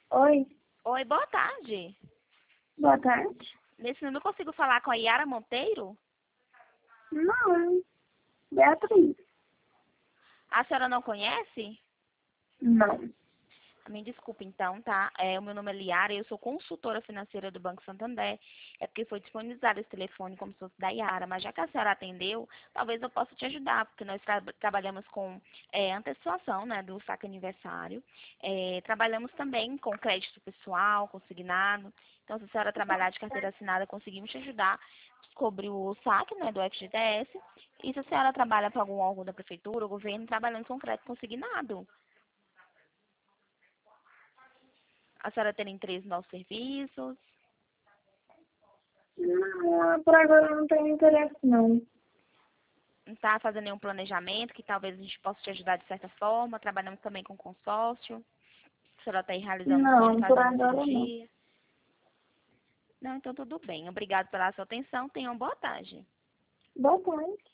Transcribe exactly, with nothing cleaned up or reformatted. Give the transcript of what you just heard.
Oi, Oi, boa tarde. boa tarde. Nesse número eu consigo falar com a Yara Monteiro? Não, Beatriz. A senhora não conhece? Não. Me desculpe então, tá? É, o meu nome é Liara, eu sou consultora financeira do Banco Santander. É porque foi disponibilizado esse telefone como se fosse da Yara, mas já que a senhora atendeu, talvez eu possa te ajudar, porque nós tra trabalhamos com é, antecipação, né, do saque aniversário. É, trabalhamos também com crédito pessoal, consignado. Então, se a senhora trabalhar de carteira assinada, conseguimos te ajudar a descobrir o saque, né, do F G T S. E se a senhora trabalha para algum órgão da prefeitura ou governo, trabalhando com crédito consignado. A senhora tem interesse nos nossos serviços? Não, por agora eu não tenho interesse, não. Não está fazendo nenhum planejamento que talvez a gente possa te ajudar de certa forma? Trabalhamos também com consórcio. A senhora está aí realizando o sonho de Não, por fazer uma agora não. cirurgia? Não, então tudo bem. Obrigado pela sua atenção. Tenha uma boa tarde. Boa tarde.